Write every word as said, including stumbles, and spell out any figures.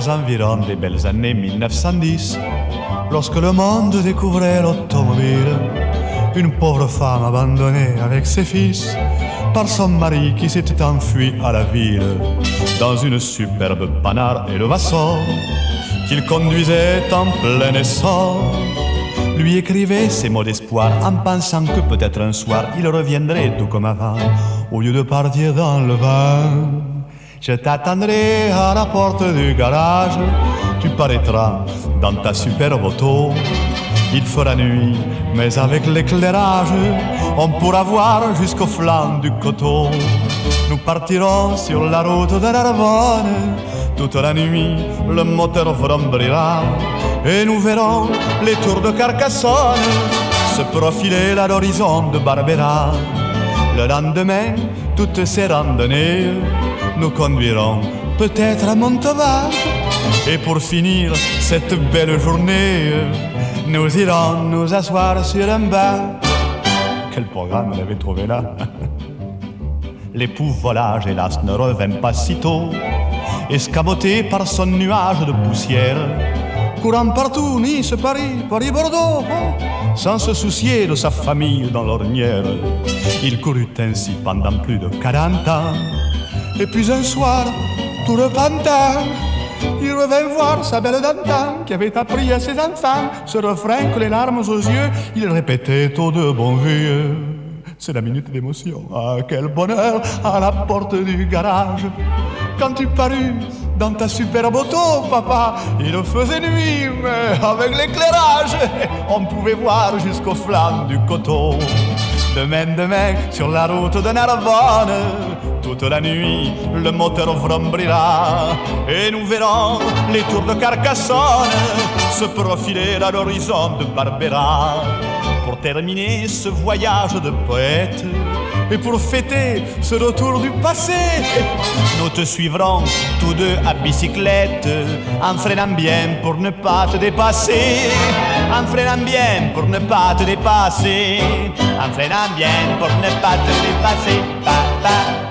environs des belles années mille neuf cent dix, lorsque le monde découvrait l'automobile, une pauvre femme abandonnée avec ses fils par son mari qui s'était enfui à la ville dans une superbe Panhard Elevator qu'il conduisait en plein essor. Lui écrivait ces mots d'espoir en pensant que peut-être un soir il reviendrait tout comme avant au lieu de partir dans le vent. Je t'attendrai à la porte du garage, tu paraîtras dans ta superbe auto. Il fera nuit, mais avec l'éclairage, on pourra voir jusqu'au flanc du coteau. Nous partirons sur la route de Narbonne, toute la nuit le moteur vrombrira, et nous verrons les tours de Carcassonne se profiler à l'horizon de Barbera. Le lendemain, toutes ces randonnées nous conduiront peut-être à Montauban. Et pour finir cette belle journée, nous irons nous asseoir sur un banc. Quel programme elle avait trouvé là. L'époux volage, hélas, ne revint pas si tôt, escamoté par son nuage de poussière, courant partout, Nice, Paris, Paris-Bordeaux, oh, sans se soucier de sa famille dans l'ornière. Il courut ainsi pendant plus de quarante ans, et puis un soir, tout repentant, il revint voir sa belle d'antan qui avait appris à ses enfants ce refrain que les larmes aux yeux, il répétait aux deux bons vieux. C'est la minute d'émotion, ah quel bonheur à la porte du garage. Quand tu parus dans ta superbe auto, papa, il faisait nuit, mais avec l'éclairage, on pouvait voir jusqu'au flanc du coteau. Demain, demain, sur la route de Narbonne, toute la nuit, le moteur vrombrira, et nous verrons les tours de Carcassonne se profiler à l'horizon de Barbera. Pour terminer ce voyage de poète, et pour fêter ce retour du passé, nous te suivrons tous deux à bicyclette, en freinant bien pour ne pas te dépasser, en freinant bien pour ne pas te dépasser, en freinant bien pour ne pas te dépasser. Pa, pa.